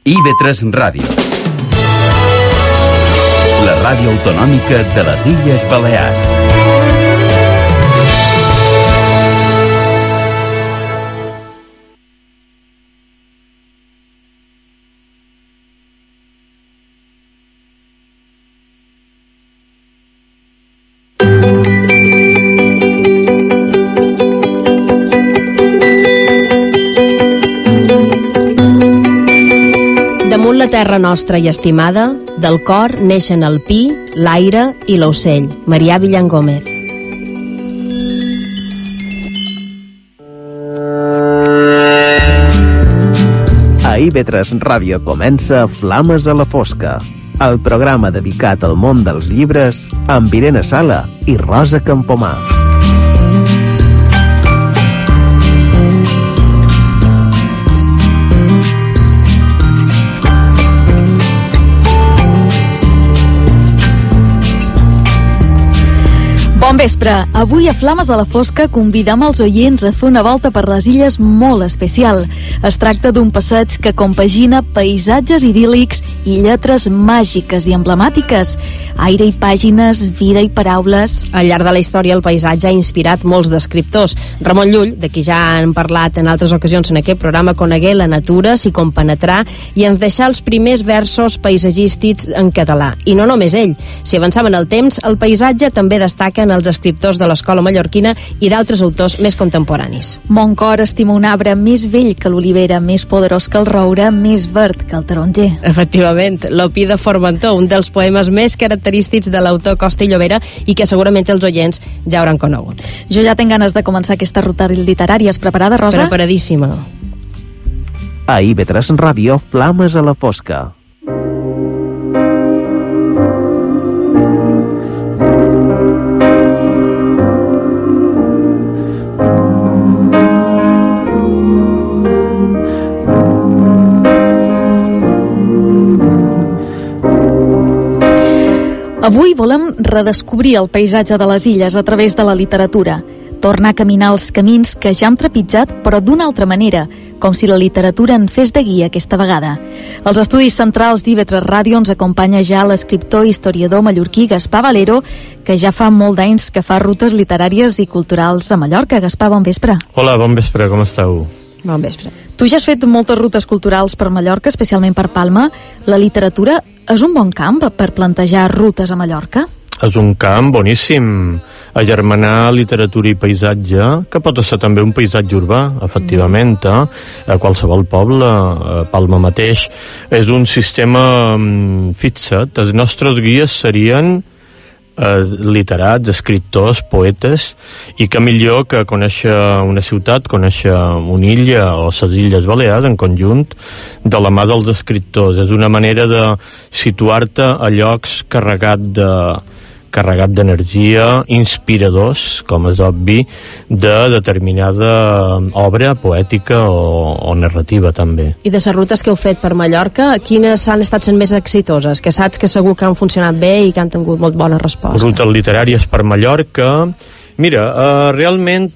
IB3 Ràdio. La ràdio autonòmica de les Illes Balears. Damunt la terra nostra i estimada, del cor neixen el pi, l'aire i l'ocell. Marià Villan Gómez. A IB3 Ràdio comença Flames a la Fosca, el programa dedicat al món dels llibres amb Irene Sala i Rosa Campomà. Bon vespre. Avui a Flames a la Fosca convidam els oients a fer una volta per les illes molt especial. Es tracta d'un passeig que compagina paisatges idíl·lics i lletres màgiques i emblemàtiques. Aire i pàgines, vida i paraules. Al llarg de la història el paisatge ha inspirat molts d'escriptors. Ramon Llull, de qui ja han parlat en altres ocasions en aquest programa, conegué la natura, s'hi compenetrar i ens deixà els primers versos paisatgístics en català. I no només ell. Si avançam en el temps, el paisatge també destaca en els escriptors de l'escola mallorquina i d'altres autors més contemporanis. Mon cor estima un arbre més vell que l'olivera, més poderós que el roure, més verd que el taronger. Efectivament, l'Opí de Formentor, un dels poemes més característics de l'autor Costa i Llobera i que segurament els oients ja hauran conegut. Jo ja tinc ganes de començar aquesta ruta literària. És preparada, Rosa? Preparadíssima. A IB3 Ràdio, Flames a la Fosca. Avui volem redescobrir el paisatge de les illes a través de la literatura. Tornar a caminar els camins que ja hem trepitjat, però d'una altra manera, com si la literatura en fes de guia aquesta vegada. Als estudis centrals d'IB3 Ràdio ens acompanya ja l'escriptor i historiador mallorquí Gaspar Valero, que ja fa molt d'anys que fa rutes literàries i culturals a Mallorca. Gaspar, bon vespre. Hola, bon vespre, com esteu? Bon vespre. Tu ja has fet moltes rutes culturals per Mallorca, especialment per Palma. La literatura és un bon camp per plantejar rutes a Mallorca? És un camp boníssim. Agermanar literatura i paisatge, que pot ser també un paisatge urbà, efectivament, a qualsevol poble, a Palma mateix. És un sistema fixat. Els nostres guies serien literats, escriptors, poetes, i que millor que conèixer una ciutat, conèixer una illa o les Illes Balears en conjunt de la mà dels escriptors. És una manera de situar-te a llocs carregat d'energia, inspiradors, com és obvi, de determinada obra poètica o narrativa, també. I de les rutes que heu fet per Mallorca, quines han estat les més exitoses? Que saps que segur que han funcionat bé i que han tingut molt bona resposta. Rutes literàries per Mallorca. Mira, realment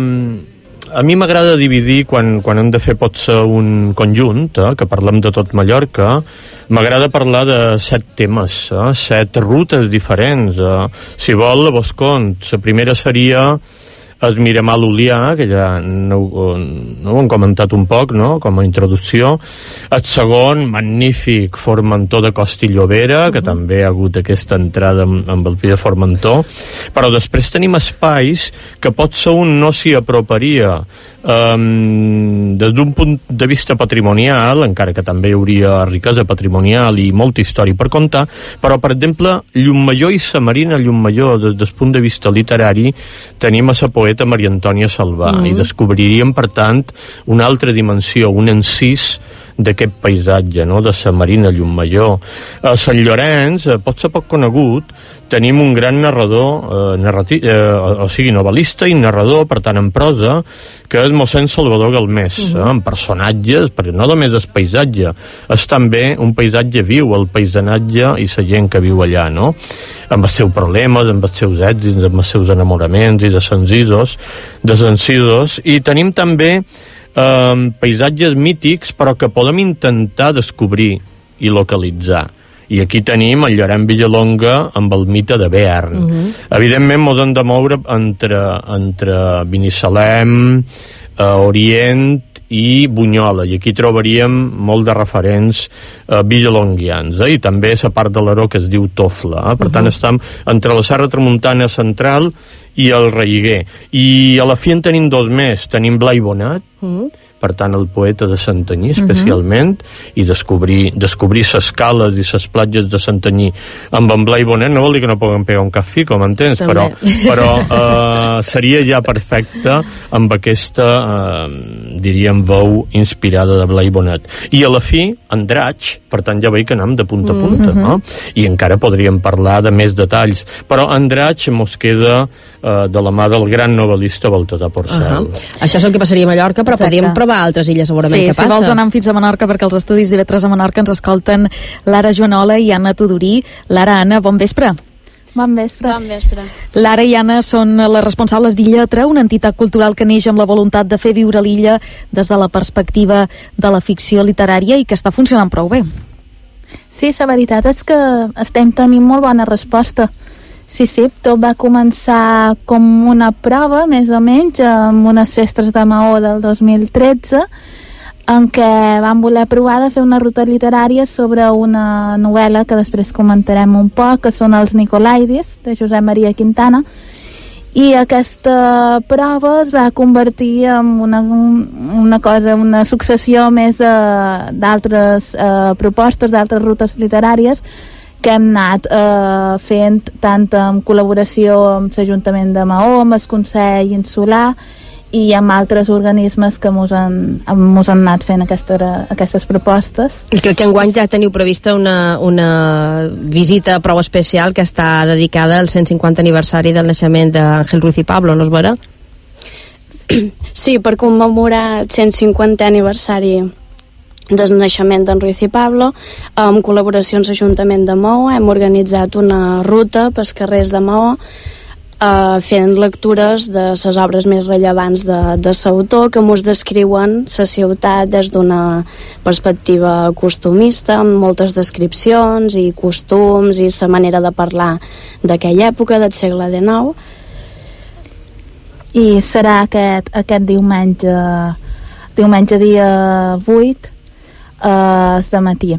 a mi m'agrada dividir, quan hem de fer potser un conjunt, que parlem de tot Mallorca, m'agrada parlar de 7 temes, 7 rutes diferents. Si vol, vos cont. La primera seria el Miramar Lulià, que ja no ho hem comentat un poc, no?, com a introducció. El segon, magnífic, Formentor de Costa i Llobera, que també ha hagut aquesta entrada amb el Pi de Formentor. Però després tenim espais que potser un no s'hi aproparia des d'un punt de vista patrimonial, encara que també hi hauria riquesa patrimonial i molta història per contar, però, per exemple, Llumajor i Sa Marina. Llumajor, des del punt de vista literari, tenim a la poeta Maria Antònia Salvà, i descobriríem, per tant, una altra dimensió, un encís d'aquest paisatge, no?, de Sa Marina, Llumajor. A Sant Llorenç, pot ser poc conegut, tenim un gran narrador, novel·lista i narrador, per tant en prosa, que és mossèn Salvador Galmés, amb personatges, però no només el paisatge, és també un paisatge viu, el paisatge i la gent que viu allà, no?, amb els seus problemes, amb els seus èxits, amb els seus enamoraments i desencisos. I tenim també paisatges mítics, però que podem intentar descobrir i localitzar. I aquí tenim el Llorenç Villalonga amb el mite de Bearn. Evidentment mos hem de moure entre Binissalem, Orient i Bunyola, i aquí trobaríem molt de referents villalonguians, i també la part de l'Aró que es diu Tofla. Per tant, estem entre la Serra Tramuntana Central i el Reiguer. I a la fi en tenim dos més. Tenim Blai Bonet, per tant el poeta de Santanyí especialment, i descobrir les cales i les platges de Santanyí amb en Blai Bonet no vol dir que no puguem pegar un cafè, com entens, però seria ja perfecte amb aquesta diríem veu inspirada de Blai Bonet. I a la fi Andratx, per tant ja veig que anem de punta a punta, no? I encara podríem parlar de més detalls, però Andratx mos queda de la mà del gran novel·lista Baltasar Porcel. Això és el que passaria a Mallorca, però podríem provar altres illes segurament que passa. Sí, si vols anar fins a Menorca, perquè els estudis d'IV3 a Menorca ens escolten Lara Joanola i Anna Tudorí. Lara, Anna, bon vespre. Bon vespre. Bon vespre. Lara i Anna són les responsables d'Illetra, una entitat cultural que neix amb la voluntat de fer viure l'illa des de la perspectiva de la ficció literària i que està funcionant prou bé. Sí, la veritat és que estem tenint molt bona resposta. Sí, tot va començar com una prova, més o menys, amb unes festes de Maó del 2013, en què vam voler provar de fer una ruta literària sobre una novel·la que després comentarem un poc, que són Els Nicolaidis, de Josep Maria Quintana, i aquesta prova es va convertir en una successió més d'altres propostes, d'altres rutes literàries, que hem anat fent tant en col·laboració amb l'Ajuntament de Maó, amb el Consell Insular i amb altres organismes que mos han anat fent aquestes propostes. I crec que enguany ja teniu prevista una visita prou especial que està dedicada al 150 aniversari del naixement d'Àngel Ruiz i Pablo, no és vera? Sí, per commemorar el 150è aniversari del naixement d'en Ruiz i Pablo, amb col·laboració amb l'Ajuntament de Maó, hem organitzat una ruta pels carrers de Maó, fent lectures de les obres més rellevants de l'autor, que mos descriuen la ciutat des d'una perspectiva costumista, amb moltes descripcions i costums i la manera de parlar d'aquella època, del segle XIX. I serà aquest diumenge dia 8, de matí.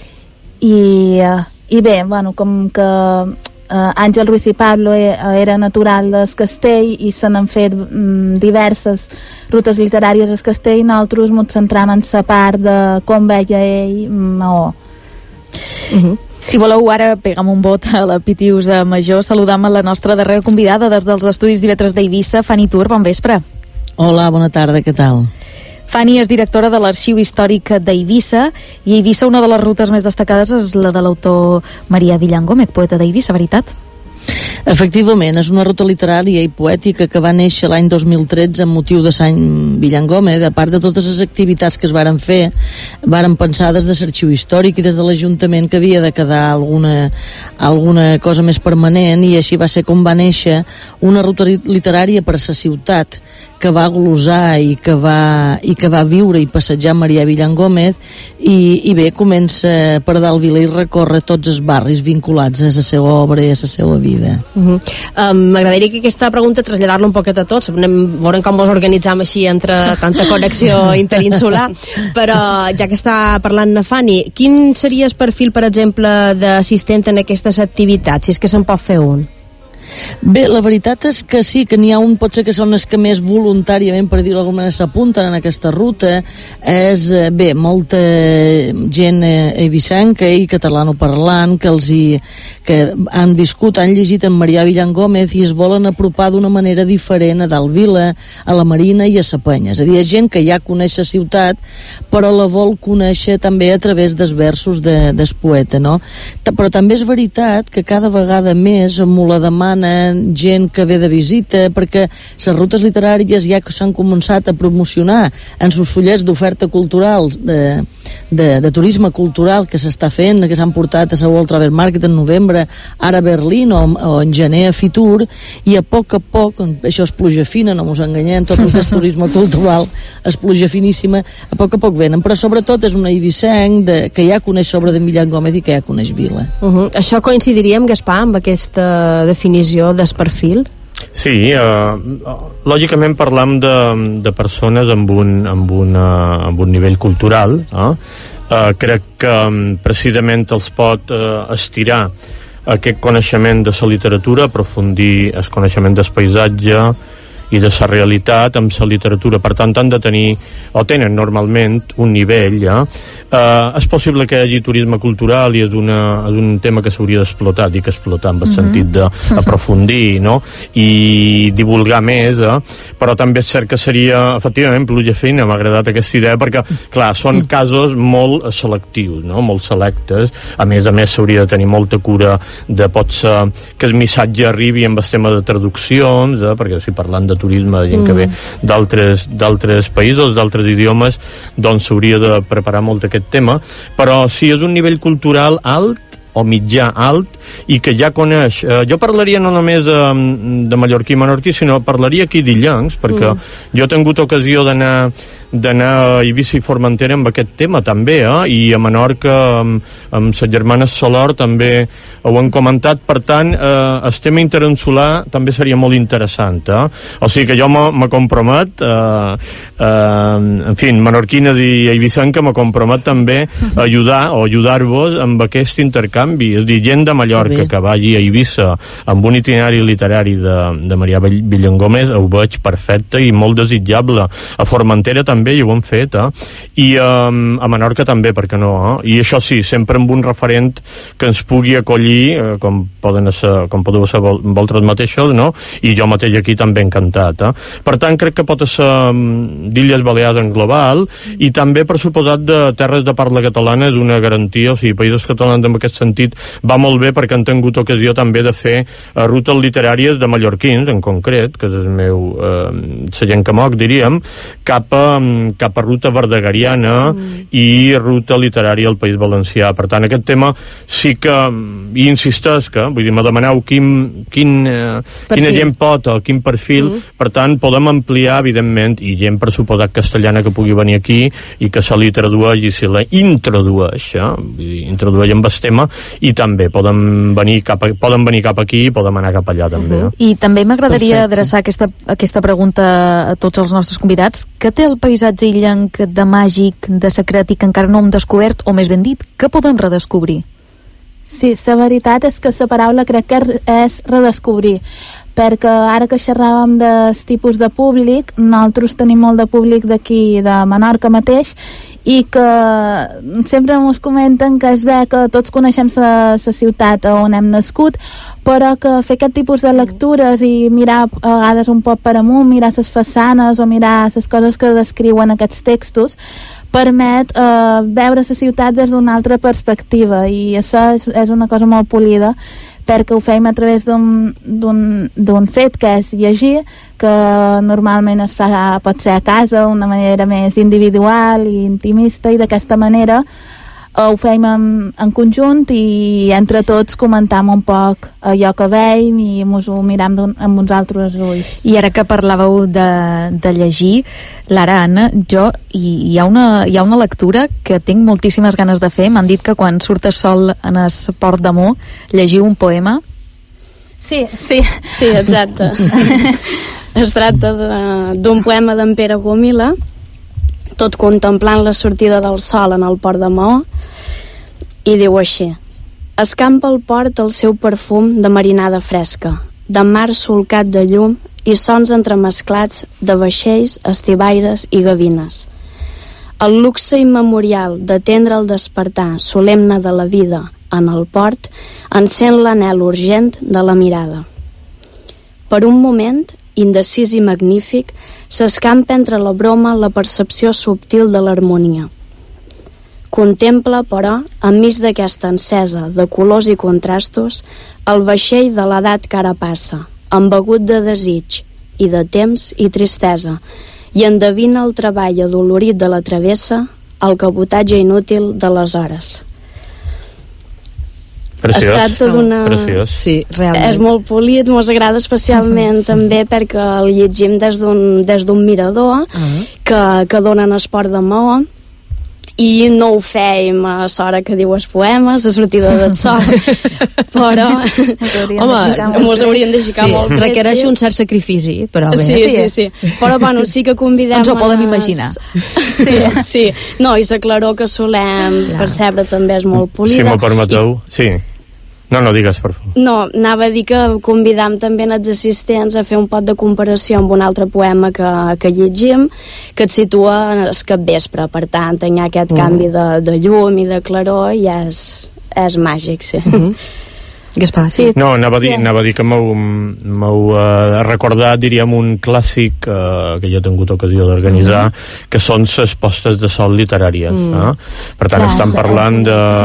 I bé, com que Àngel Ruiz i Pablo era natural del castell i se n'han fet diverses rutes literàries al castell, nosaltres ens centram en la part de com veia ell Maó. Si voleu, ara pegam un vot a la Pitius Major. Saludam a la nostra darrera convidada des dels estudis d'IV3 d'Eivissa, Fanny Tur, bon vespre. Hola, bona tarda, què tal? Fanny és directora de l'Arxiu Històric d'Eivissa, i a Eivissa una de les rutes més destacades és la de l'autor Marià Villan Gómez, poeta d'Eivissa, veritat? Efectivament, és una ruta literària i poètica que va néixer l'any 2013 amb motiu de Sant Villan Gómez. A part de totes les activitats que es varen fer, varen pensar des de l'Arxiu Històric i des de l'Ajuntament que havia de quedar alguna cosa més permanent, i així va ser com va néixer una ruta literària per a la ciutat que va glosar i que va viure i passejar Marià Villan Gómez, i bé, comença per dalt Vila i recorre tots els barris vinculats a la seva obra i a la seva vida. M'agradaria que aquesta pregunta traslladar-la un poquet a tots. Veurem com ens organitzam així entre tanta connexió interinsular, però ja que està parlant na Fanny, quin seria el perfil, per exemple, d'assistent en aquestes activitats, si és que se'n pot fer un? Bé, la veritat és que sí, que n'hi ha un, pot ser que són els que més voluntàriament, per dir-ho d'alguna manera, s'apunten en aquesta ruta. És, bé, molta gent eivissenca i catalanoparlant que han viscut, han llegit en Marià Villan Gómez i es volen apropar d'una manera diferent a Dalt Vila, a la Marina i a la Penya. És a dir, hi ha gent que ja coneix la ciutat, però la vol conèixer també a través dels versos del poeta, no? Però també és veritat que cada vegada més m'ho la demana gent que ve de visita, perquè les rutes literàries ja s'han començat a promocionar en els fullets d'oferta cultural de turisme cultural que s'està fent, que s'han portat a la World Travel Market en novembre, ara a Berlín o en gener a Fitur, i a poc, això és pluja fina, no mos enganyem, tot el que és turisme cultural és pluja finíssima, a poc venen, però sobretot és una eivissenc que ja coneix sobre de Millán Gómez i que ja coneix Vila. Això coincidiríem, Gaspar, amb aquesta definició d'esperfil? Sí, lògicament parlam de persones amb un nivell cultural. Crec que precisament els pot estirar aquest coneixement de la literatura, aprofundir el coneixement del paisatge i de la realitat amb la literatura. Per tant, han de tenir, o tenen normalment, un nivell. És possible que hi hagi turisme cultural i és un tema que s'hauria d'explotar, dic explotar en el sentit d'aprofundir, no? I divulgar més, però també és cert que seria, efectivament, pluja fina. M'ha agradat aquesta idea perquè, clar, són casos molt selectius, no? Molt selectes. A més, s'hauria de tenir molta cura de potser que el missatge arribi amb el tema de traduccions, perquè si parlant de turisme, de gent que ve d'altres països, d'altres idiomes, doncs s'hauria de preparar molt aquest tema, però si és un nivell cultural alt o mitjà alt i que ja coneix, jo parlaria no només de mallorquí i menorquí, sinó parlaria aquí d'illencs, perquè jo he tingut ocasió d'anar a Eivissa i Formentera amb aquest tema també, i a Menorca amb les germanes Solor també ho han comentat. Per tant, el tema interinsular també seria molt interessant, o sigui que jo me compromet en fi, menorquines i eivissenca, me compromet també a ajudar-vos amb aquest intercanvi, és a dir, gent de Mallorca que vagi a Eivissa amb un itinerari literari de Marià Villangómez, ho veig perfecte i molt desitjable. A Formentera també hi ho han fet, i a Menorca també, per què no? I això sí, sempre amb un referent que ens pugui acollir, com podeu ser vosaltres mateixos, no? I jo mateix aquí també encantat. Per tant, crec que pot ser d'Illes Balears en global, i també, per suposat, de terres de parla catalana és una garantia, o sigui, Països Catalans en aquest sentit va molt bé perquè han tingut ocasió també de fer rutes literàries de mallorquins, en concret, que és el meu la gent que moc, diríem, cap a ruta verdegariana i ruta literària al País Valencià. Per tant, aquest tema sí que, i insisteix que, vull dir, me demaneu quina gent pot o quin perfil, per tant, podem ampliar, evidentment, i gent, per suposat, castellana que pugui venir aquí i que se li tradueix i se la introdueix, introdueix amb el tema, i també poden venir cap aquí i podem anar cap allà també. I també m'agradaria adreçar aquesta pregunta a tots els nostres convidats. Què té el paisatge illenc de màgic, de secret i que encara no hem descobert, o més ben dit, què podem redescobrir? Sí, la veritat és que la paraula crec que és redescobrir, perquè ara que xerràvem dels tipus de públic, nosaltres tenim molt de públic d'aquí, de Menorca mateix, i que sempre ens comenten que és bé que tots coneixem la ciutat on hem nascut, però que fer aquest tipus de lectures i mirar a vegades un poc per amunt, mirar les façanes o mirar les coses que descriuen aquests textos, permet veure la ciutat des d'una altra perspectiva, i això és una cosa molt polida, perquè ho fem a través d'un fet que és llegir, que normalment es fa, pot ser a casa, d'una manera més individual i intimista, i d'aquesta manera ho fem en conjunt i entre tots comentam un poc allò que veiem i ens ho miram amb uns altres ulls. I ara que parlàveu de llegir, Lara, Anna, jo hi ha una lectura que tinc moltíssimes ganes de fer. M'han dit que quan surtes sol en el Port d'Amor llegiu un poema. Sí, exacte. Es tracta d'un poema d'en Pere Gomila, tot contemplant la sortida del sol en el Port de Maó, i diu així: escampa al port el seu perfum de marinada fresca, de mar solcat de llum i sons entremesclats de vaixells, estibaires i gavines. El luxe immemorial d'atendre el despertar solemne de la vida en el port encén l'anhel urgent de la mirada. Per un moment, indecis i magnífic, s'escampa entre la broma la percepció subtil de l'harmonia. Contempla, però, enmig d'aquesta encesa de colors i contrastos, el vaixell de l'edat que ara passa, embegut de desig i de temps i tristesa, i endevina el treball adolorit de la travessa El cabotatge inútil de les hores. Preciós. Es tracta d'una... Preciós. Sí, realment. És molt polit, mos agrada especialment també perquè el llegim des d'un mirador que donen esport de maó, i no ho fèiem a l'hora que diu els poemes, a sortida del sol, però mos haurien de ficar molt bé. Requereix un cert sacrifici, però bé. Sí. Però bueno, sí que convidem... Ens ho podem imaginar. Sí. No, i la claror que solem percebre també és molt polida. Si m'ho permeteu, sí. No, digues, per favor. No, anava a dir que convidam també els assistents a fer un pot de comparació amb un altre poema que llegim, que et situa en el capvespre. Per tant, hi ha aquest canvi de llum i de claror i és màgic, sí. Gaspar, sí. No, anava a dir que m'heu recordat, diríem, un clàssic que jo he tingut ocasió d'organitzar, que són les postes de sol literàries. Per tant, estan parlant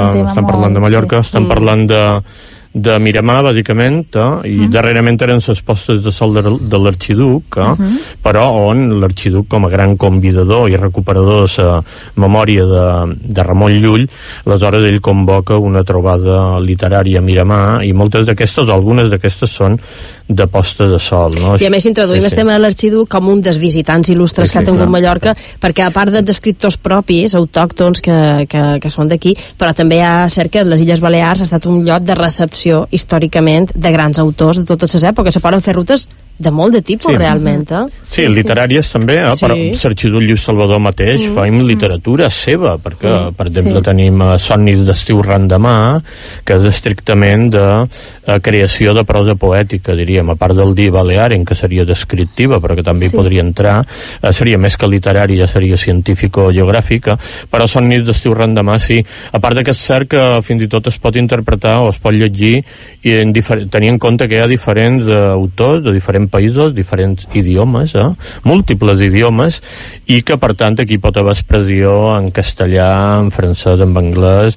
de Mallorca, estan parlant de Miramar, bàsicament, i darrerament eren les postes de sol de l'Arxiduc, però on l'Arxiduc, com a gran convidador i recuperador de la memòria de Ramon Llull, aleshores ell convoca una trobada literària a Miramar, i moltes d'aquestes, o algunes d'aquestes, són de posta de sol, no? I a més introduïm el tema de l'Arxiduc com un dels visitants il·lustres que ha tingut Mallorca, perquè a part dels escriptors propis, autòctons que són d'aquí, però també hi ha cert que les Illes Balears ha estat un lloc de recepció històricament de grans autors de totes les èpoques. Se poden fer rutes de molt de tipus, realment, Sí, literàries també, però l'Arxiduc Lluís Salvador mateix fem literatura seva, perquè, per exemple, tenim Somnis d'estiu randemà, que és estrictament de creació de prosa poètica, diríem, a part del dir balear, en què seria descriptiva, però que també hi podria entrar, seria més que literària, seria científico-geogràfica, però Somnis d'estiu randemà, sí. A part que és cert que fins i tot es pot interpretar o es pot llegir i tenir en compte que hi ha diferents autors de diferents països, diferents idiomes, múltiples idiomes, i que per tant aquí pot haver expressió en castellà, en francès, en anglès.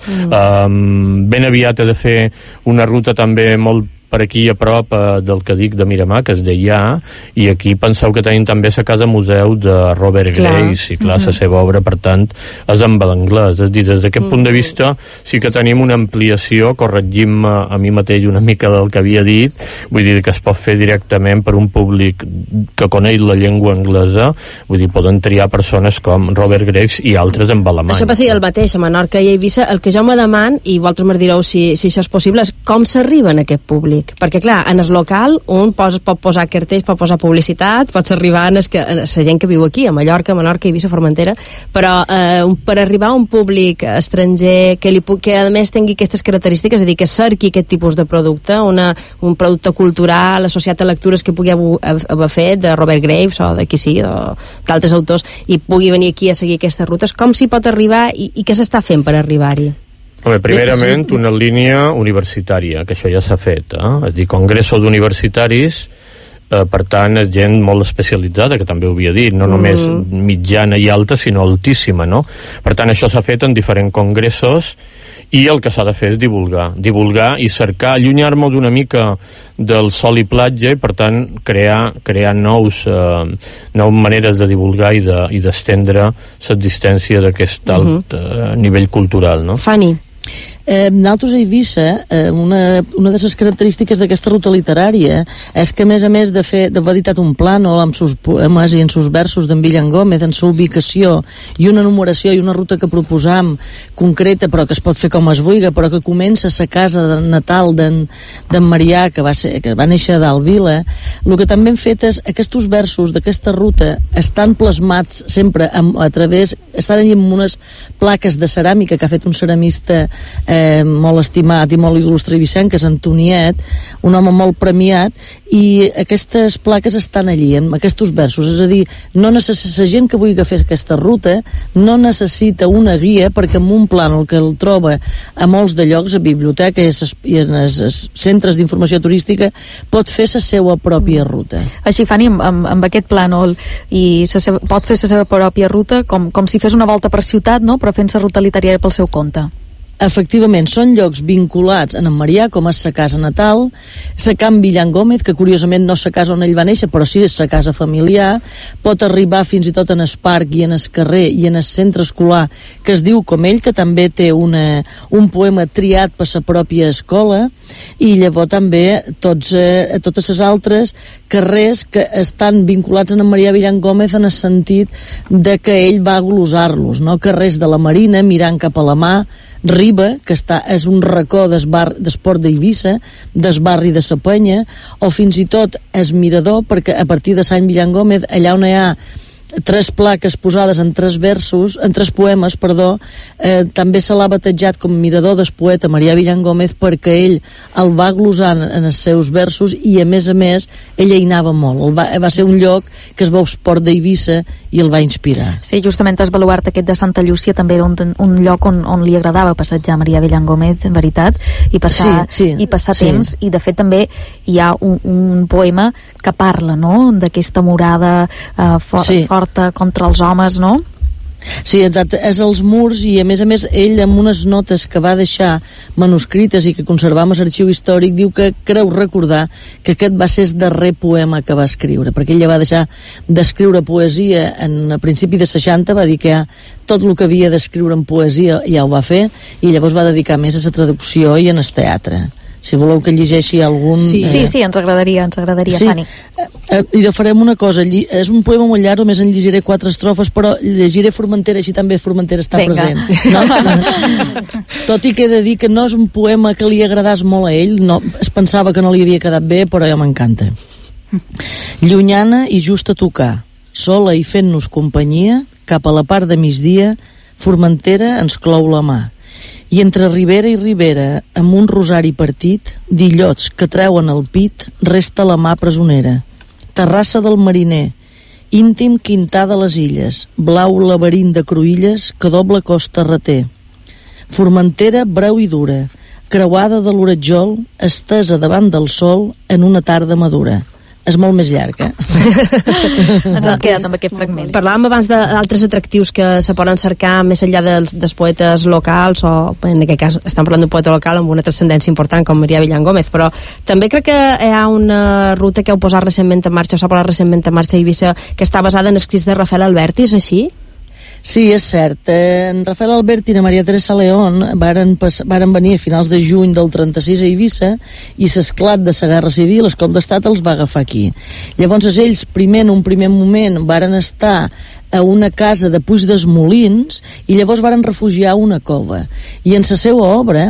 Ben aviat he de fer una ruta també molt per aquí a prop del que dic de Miramar, que és d'allà, i aquí penseu que tenim també la casa museu de Robert Grace, i clar, la seva obra, per tant, és en l'anglès. És a dir, des d'aquest punt de vista sí que tenim una ampliació, corregim a mi mateix una mica del que havia dit, vull dir que es pot fer directament per un públic que coneix la llengua anglesa, vull dir, poden triar persones com Robert Grace i altres en alemany. Això passa el mateix a Menorca i a Eivissa. El que jo me deman, i vosaltres me direu si això és possible, és com s'arriba en aquest públic. Perquè clar, en el local un pot posar cartells, pot posar publicitat, pots arribar a la gent que viu aquí a Mallorca, Menorca, Eivissa, Formentera, però per arribar a un públic estranger que a més tingui aquestes característiques, és a dir, que cerqui aquest tipus de producte, un producte cultural associat a lectures que pugui haver fet de Robert Graves o de qui sigui, d'altres autors, i pugui venir aquí a seguir aquestes rutes, com s'hi pot arribar i què s'està fent per arribar-hi? Home, primerament, una línia universitària, que això ja s'ha fet, és a dir, congressos universitaris, per tant, és gent molt especialitzada, que també ho havia dit, no només mitjana i alta, sinó altíssima, no? Per tant, això s'ha fet en diferents congressos, i el que s'ha de fer és divulgar i cercar, allunyar-nos una mica del sol i platja, i per tant crear noves maneres de divulgar i d'estendre l'existència d'aquest alt nivell cultural, no? Fanny. Nosaltres a Eivissa, una de les característiques d'aquesta ruta literària és que, a més d'haver editat un plànol amb sus poemes i en sus versos d'en Villan Gómez, en sa ubicació i una numeració i una ruta que proposam concreta, però que es pot fer com es vulgui, però que comença a la casa de natal d'en Marià, que va néixer a Dalvila. El que també hem fet és aquests versos d'aquesta ruta estan plasmats sempre a través, estan allà amb unes plaques de ceràmica que ha fet un ceramista molt estimat i molt il·lustre eivissenc, que és Antoniet, un home molt premiat, i aquestes plaques estan allí amb aquests versos. És a dir, la gent que vulgui fer aquesta ruta no necessita una guia, perquè amb un plànol que el troba a molts de llocs, a biblioteques i en els centres d'informació turística, pot fer la seva pròpia ruta. Així, Fanny, amb aquest plànol i pot fer la seva pròpia ruta com si fes una volta per ciutat, no? Però fent la ruta literària pel seu compte. efectivament, són llocs vinculats a en Marià, com és sa casa natal, sa Can Villan Gómez, que curiosament no és sa casa on ell va néixer, però sí és sa casa familiar, pot arribar fins i tot en el parc i en el carrer i en el centre escolar, que es diu com ell, que també té un poema triat per sa pròpia escola, i llavors també totes les altres carrers que estan vinculats a en Marià Villan Gómez en el sentit de que ell va glosar-los, no? Carrers de la Marina, mirant cap a la mà, Riba, que és un racó d'esport d'Eivissa, del barri de Sa Penya, o fins i tot es Mirador, perquè a partir de Sant Villan Gómez, allà on hi ha 3 plaques posades en 3 poemes, també se l'ha batejat com Mirador del poeta Marià Villan Gómez, perquè ell el va glosar en els seus versos i a més ell hi anava molt. Va ser un lloc que es veu esport d'Eivissa i el va inspirar. Sí, justament el baluart aquest de Santa Llúcia també era un lloc on li agradava passejar a Marià Villan Gómez, en veritat, i passar temps, i de fet també hi ha un poema que parla, no?, d'aquesta morada forta contra els homes, no? Sí, exacte, és als murs, i a més ell amb unes notes que va deixar manuscrites i que conservam a l'arxiu històric diu que creu recordar que aquest va ser el darrer poema que va escriure, perquè ell ja va deixar d'escriure poesia a principi de 60, va dir que tot el que havia d'escriure en poesia ja ho va fer, i llavors va dedicar més a la traducció i en el teatre. Si voleu que llegeixi algun... Sí, ens agradaria, Fanny. I farem una cosa, és un poema molt llarg, només en llegiré 4 estrofes, però llegiré Formentera, així també Formentera està present. No? Tot i que he de dir que no és un poema que li agradàs molt a ell, no, es pensava que no li havia quedat bé, però ja m'encanta. Llunyana i just a tocar, sola i fent-nos companyia, cap a la part de migdia, Formentera ens clou la mà. I entre ribera i ribera, amb un rosari partit, d'illots que treuen el pit, resta la mà presonera. Terrassa del mariner, íntim quintà de les illes, blau laberint de cruïlles que doble costa reté. Formentera breu i dura, creuada de l'oratjol, estesa davant del sol en una tarda madura. És molt més llarg, Ens hem quedat amb aquest fragment. Parlàvem abans d'altres atractius que se poden cercar més enllà dels poetes locals, o en aquest cas estem parlant d'un poeta local amb una transcendència important com Marià Villan Gómez, però també crec que hi ha una ruta que heu posat recentment en marxa, o s'ha posat recentment en marxa a Eivissa, que està basada en escrits de Rafael Alberti, és així? Sí, és cert. En Rafael Alberti i na Maria Teresa León varen venir a finals de juny del 36 a Eivissa, i l'esclat de la Guerra Civil, el cop d'estat els va agafar aquí. Llavors ells, en un primer moment, varen estar a una casa de Puig dels Molins, i llavors varen refugiar a una cova. I en la seva obra,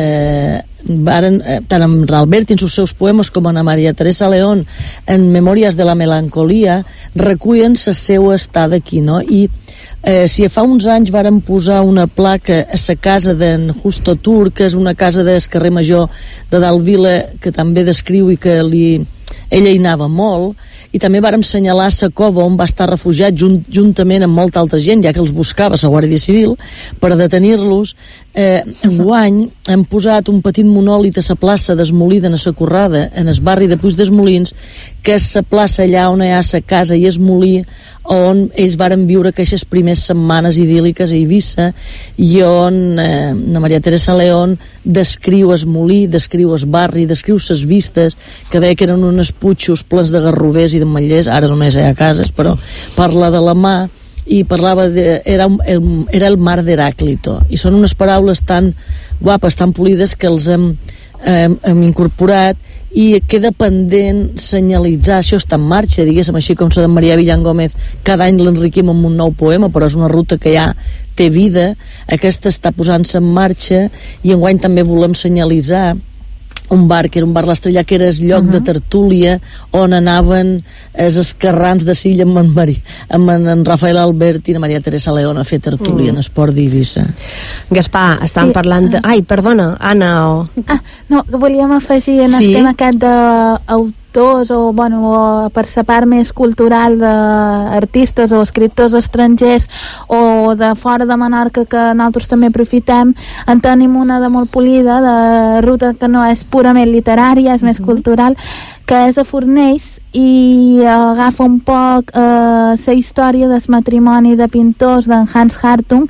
tant en Alberti en els seus poemes com en Maria Teresa León en Memòries de la Melancolia, recullen la seva estada aquí, no? I si fa uns anys varen posar una placa a la casa d'en Justo Tur, que és una casa del carrer Major de Dalt Vila, que també descriu i que ella hi anava molt, i també vàrem assenyalar la cova on va estar refugiat juntament amb molta altra gent, ja que els buscava la Guàrdia Civil per detenir-los. Enguany hem posat un petit monòlit a la plaça d'Esmolí de na Sacorrada, en el barri de Puig dels Molins, que és la plaça allà on hi ha la casa i el molí on ells varen viure aquestes primeres setmanes idíl·liques a Eivissa, i on na Maria Teresa León descriu el molí, descriu el barri, descriu les vistes, que deia que eren uns putxos plens de garrovers i d'ametllers, ara només hi ha cases, però parla de la mà, i parlava era el mar d'Heràclito, i són unes paraules tan guapes, tan polides, que els hem incorporat, i queda pendent senyalitzar. Això està en marxa, diguéssim, així com la de Marià Villan Gómez, cada any l'enriquim amb un nou poema, però és una ruta que ja té vida. Aquesta està posant-se en marxa, i enguany també volem senyalitzar un bar, que era un bar l'Estrellà, que era el lloc de tertúlia on anaven els escarrans de Silla amb en Rafael Alberti i na Maria Teresa León a fer tertúlia en Esport d'Eivissa. Gaspar, estàvem parlant de... Ai, perdona, Anna. No, volíem afegir en el tema aquest d'autors, o per la part més cultural d'artistes o escriptors estrangers o de fora de Menorca, que nosaltres també aprofitem. En tenim una de molt polida, de ruta que no és purament literària, és més cultural, que és a Fornells, i agafa un poc la història del matrimoni de pintors d'en Hans Hartung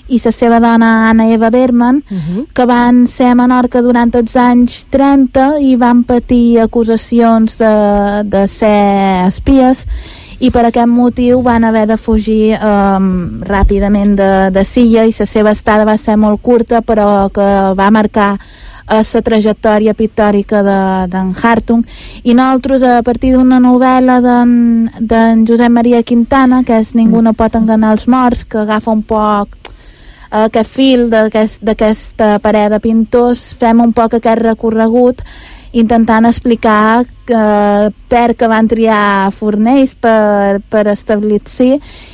i la seva dona Anna Eva Berman, que van ser a Menorca durant els anys 30 i van patir acusacions de ser espies, i per aquest motiu van haver de fugir ràpidament de Silla, i la seva estada va ser molt curta, però que va marcar la trajectòria pictòrica d'en Hartung. I nosaltres, a partir d'una novel·la d'en Josep Maria Quintana, que és Ningú no pot enganar els morts, que agafa un poc aquest fil d'aquesta parella de pintors, fem un poc aquest recorregut intentant explicar per què van triar Fornells per establir-s'hi,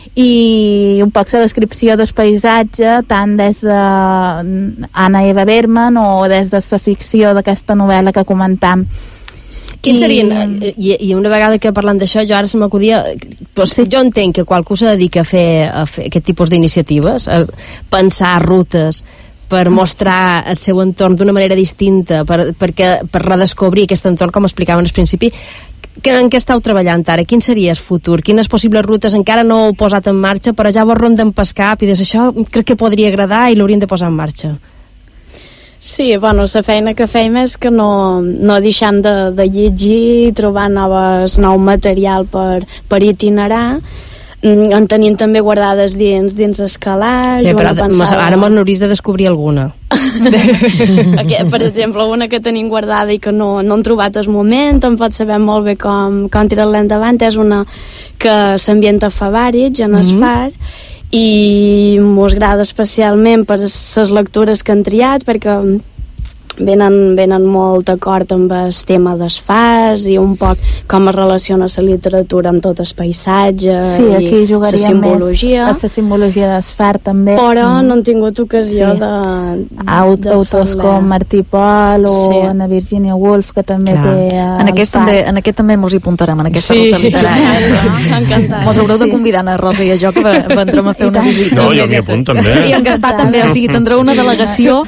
i un poc la descripció del paisatge tant des d'Anna Eva Berman o des de la ficció d'aquesta novel·la que comentam. Quins serien, i una vegada que parlant d'això, jo ara se m'acudia, doncs, jo entenc que qualcú se dedica a fer aquest tipus d'iniciatives, a pensar rutes per mostrar el seu entorn d'una manera distinta, per redescobrir aquest entorn, com explicaven al principi. En què esteu treballant ara? Quin seria el futur? Quines possibles rutes? Encara no ho heu posat en marxa, però ja vos ronden pas cap i des d'això crec que podria agradar i l'hauríem de posar en marxa. Sí, bueno, la feina que fem és que no deixem de llegir i trobar nou material per itinerar. En tenim també guardades dins escalars. Ara me'n hauries de descobrir alguna. Per exemple, una que tenim guardada i que no hem trobat el moment, en pot saber molt bé com tirar-la endavant, és una que s'ambienta a Favàrich, en el Far, i mos agrada especialment per les lectures que han triat, perquè venen molt d'acord amb el tema dels fars i un poc com es relaciona la literatura amb tot el paisatge aquí i la simbologia. La simbologia del far també. Però no han tingut ocasió autors com Martí Pol o Anna Virginia Woolf, que també té... En aquest també mos hi apuntarem, en aquesta ruta literària. Encantat. Mos haureu de convidar a Rosa i a jo, que vendrem a fer una visita. No, jo m'hi apunto també. I en Gaspar també, o sigui, tindreu una delegació.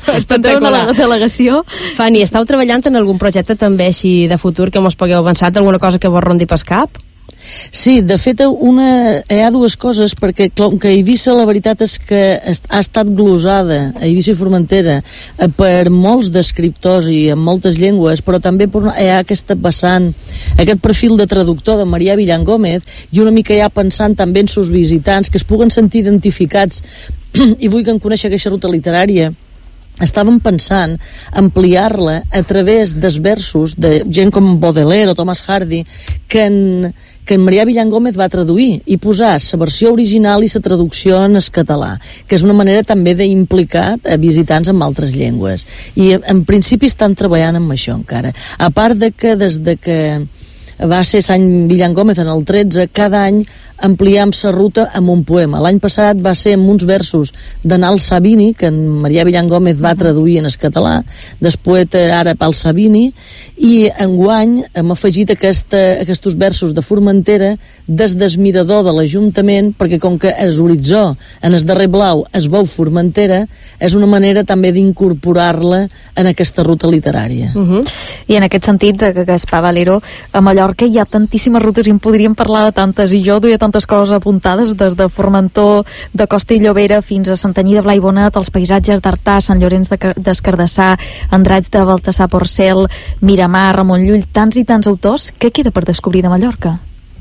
Fanny, esteu treballant en algun projecte també així de futur que mos pugueu avançar, alguna cosa que vos rondi pas cap? Sí, de fet hi ha dues coses, perquè que Eivissa la veritat és que ha estat glosada, Eivissa i Formentera, per molts d'escriptors i en moltes llengües, però també hi ha aquesta vessant, aquest perfil de traductor de Marià Villan Gómez, i una mica ja pensant també en sus visitants que es puguen sentir identificats i vulguin conèixer aquesta ruta literària. Estàvem pensant ampliar-la a través dels versos de gent com Baudelaire o Thomas Hardy que en Marià Villan Gómez va traduir i posar la versió original i la traducció en el català, que és una manera també d'implicar a visitants en altres llengües. I en principi estan treballant amb això encara. A part de que des de que va ser l'any Villan Gómez en el 13, cada any ampliam la ruta amb un poema. L'any passat va ser amb uns versos d'Anal Sabini, que en Marià Villan Gómez va traduir en el català, després ara pel Sabini, i enguany hem afegit aquests versos de Formentera des del mirador de l'Ajuntament, perquè com que és horitzó en el darrer blau es veu Formentera, és una manera també d'incorporar-la en aquesta ruta literària. I en aquest sentit, Gaspar Valero, a Mallorca hi ha tantíssimes rutes i en podríem parlar de tantes, i jo duia tantes coses apuntades, des de Formentor, de Costa i Llobera fins a Santanyí de Blai Bonet, els paisatges d'Artà, Sant Llorenç d'Escardassà, Andratx de Baltasar Porcel, Miramar, Ramon Llull, tants i tants autors. Què queda per descobrir de Mallorca?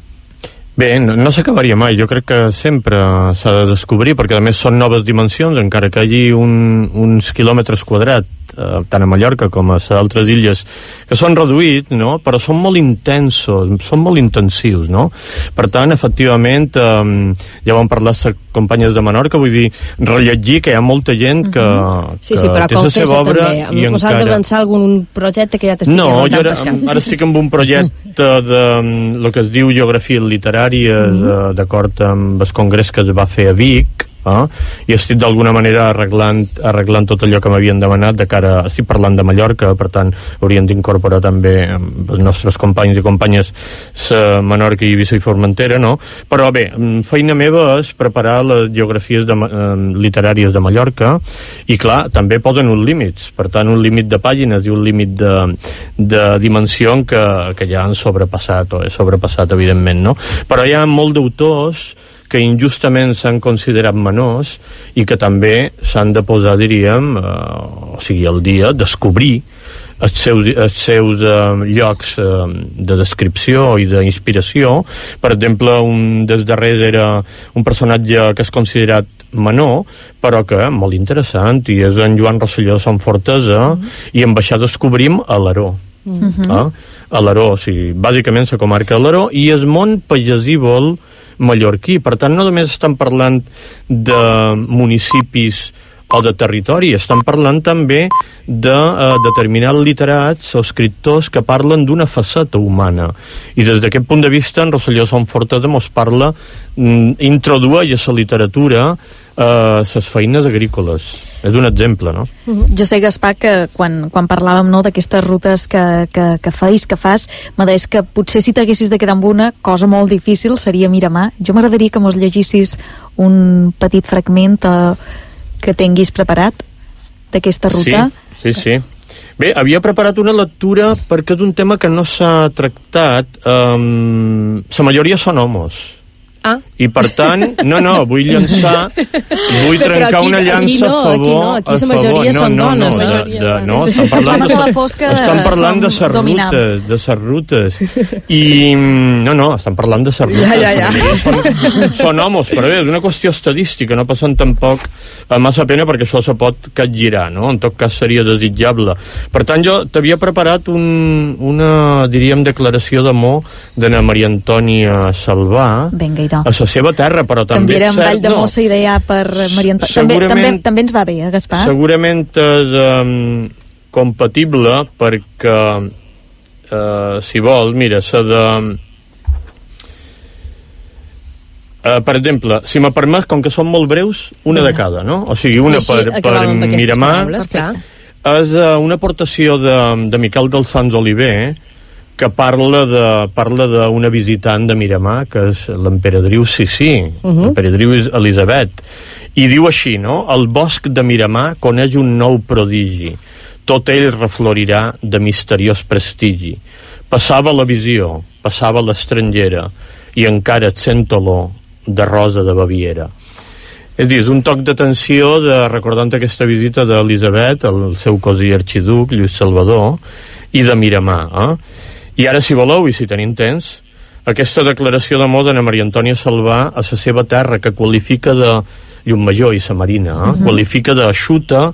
Bé, no s'acabaria mai, jo crec que sempre s'ha de descobrir, perquè a més són noves dimensions, encara que hi hagi uns quilòmetres quadrats, tant a Mallorca com a les altres illes, que són reduïts, no? Però són molt intensos, són molt intensius, no? Per tant, efectivament, ja vam parlar les companyes de Menorca, vull dir, rellegir que hi ha molta gent que sí, però té la seva obra també. I encara... d'avançar algun projecte que ja t'estigui rentant pescant? No, ara estic amb un projecte de el que es diu Geografia Literària, d'acord amb el congrés que es va fer a Vic, i estic d'alguna manera arreglant tot allò que m'havien demanat de cara, estic parlant de Mallorca, per tant hauríem d'incorporar també els nostres companys i companyes Menorca i Eivissa i Formentera, no? Però bé, feina meva és preparar les geografies literàries de Mallorca, i clar, també posen uns límits, per tant un límit de pàgines i un límit de dimensió que ja han sobrepassat, o he sobrepassat evidentment, no? Però hi ha molt d'autors que que injustament s'han considerat menors i que també s'han de posar, diríem, o sigui, al dia, descobrir els seus llocs de descripció i d'inspiració. Per exemple, un dels darrers era un personatge que és considerat menor, però que és molt interessant, i és en Joan Rosselló de Sant Fortesa, i amb això descobrim Alaró. Alaró, o sigui, bàsicament la comarca de l'Alaró i el món pagesívol mallorquí. Per tant, no només estan parlant de municipis o de territori, estan parlant també de determinats literats o escriptors que parlen d'una faceta humana. I des d'aquest punt de vista, en Rosselló de Sant Fortesa mos parla, introdueix a la literatura les feines agrícoles. És un exemple, no? Jo sé, Gaspar, que quan parlàvem, no, d'aquestes rutes que fas, me deies que potser si t'haguessis de quedar amb una cosa molt difícil seria Miramar. Jo m'agradaria que mos llegissis un petit fragment que tinguis preparat d'aquesta ruta. Sí. Bé, havia preparat una lectura perquè és un tema que no s'ha tractat. La majoria són homes. I per tant, vull llançar, vull trencar una llança a favor. Aquí la majoria són dones. Estan parlant de les rutes. I estan parlant de les rutes. Són homes, però bé, és una qüestió estadística, no passen tampoc massa pena perquè això se pot capgirar, no? En tot cas seria desitjable. Per tant, jo t'havia preparat una, diríem, declaració d'amor de na Maria Antònia Salvà a la seva terra, però també canviarem Vall de Mossa i Deià per Maria Antònia. També ens va bé, Gaspar? Segurament és compatible perquè si vols, mira, per exemple, si m'ha permès, com que són molt breus, una de cada, no? O sigui, una per Miramar. És una aportació de Miquel dels Sants Oliver, que parla d'una visitant de Miramar, que és l'emperadriu Sissi, l'emperadriu Elisabet, i diu així, no? El bosc de Miramar coneix un nou prodigi, tot ell reflorirà de misteriós prestigi. Passava la visió, passava l'estrangera, i encara et sent olor de rosa de Baviera. És a dir, és un toc d'atenció recordant aquesta visita d'Elisabet, el seu cosí arxiduc, Lluís Salvador, i de Miramar, I ara, si voleu, i si tenim temps, aquesta declaració d'amor de na Maria Antònia Salvà a la seva terra, que qualifica de Llumajor i sa Marina, qualifica d'eixuta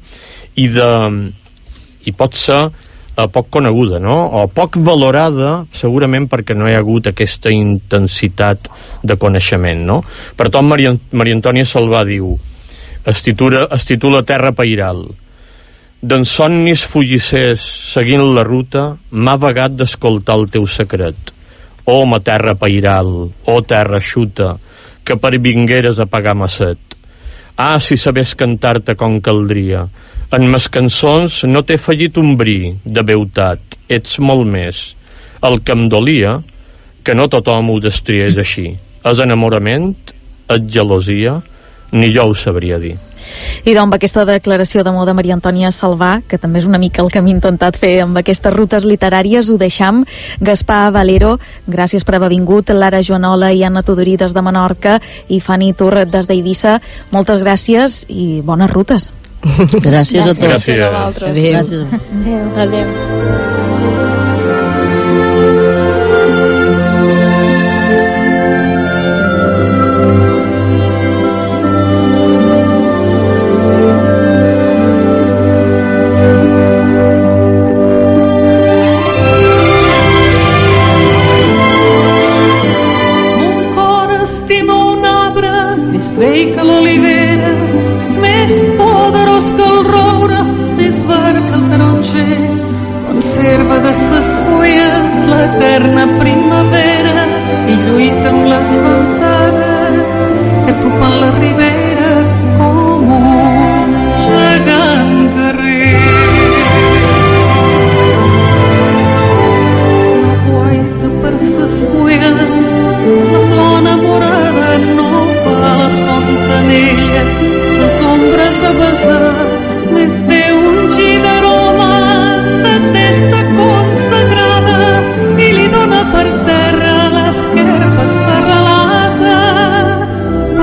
i pot ser poc coneguda, no? O poc valorada, segurament perquè no hi ha hagut aquesta intensitat de coneixement, no? Per tant, Maria Antònia Salvà diu, es titula Terra Pairal. D'en somnis fugissers, seguint la ruta, m'ha vagat d'escoltar el teu secret. Oh, ma terra pairal, oh, terra eixuta, que per vingueres a pagar ma set. Ah, si sabés cantar-te com caldria. En mes cançons no t'he fallit un bri de beutat, ets molt més. El que em dolia, que no tothom ho destriés així. És enamorament, és gelosia, ni jo ho sabria dir. I doncs amb aquesta declaració d'amor de Maria Antònia Salvà, que també és una mica el que hem intentat fer amb aquestes rutes literàries, ho deixam. Gaspar Valero, gràcies per haver vingut. Lara Joanola i Anna Tudorí des de Menorca i Fanny Tur des d'Eivissa. Moltes gràcies i bones rutes. Gràcies a tots. Gràcies a vosaltres. Adéu. Adéu. Vell que l'olivera, més poderós que el roure, més verd que el taronger, conserva de ses fulles l'eterna primavera i lluita amb les ventades que topen la ribera com un gegant guerrer. No guaita per ses fulles, la flor enamorada no a la fontanella, ses ombres a besar, més té un gi d'aroma, sa testa consagrada, i li dona per terra l'esquerpa serralada,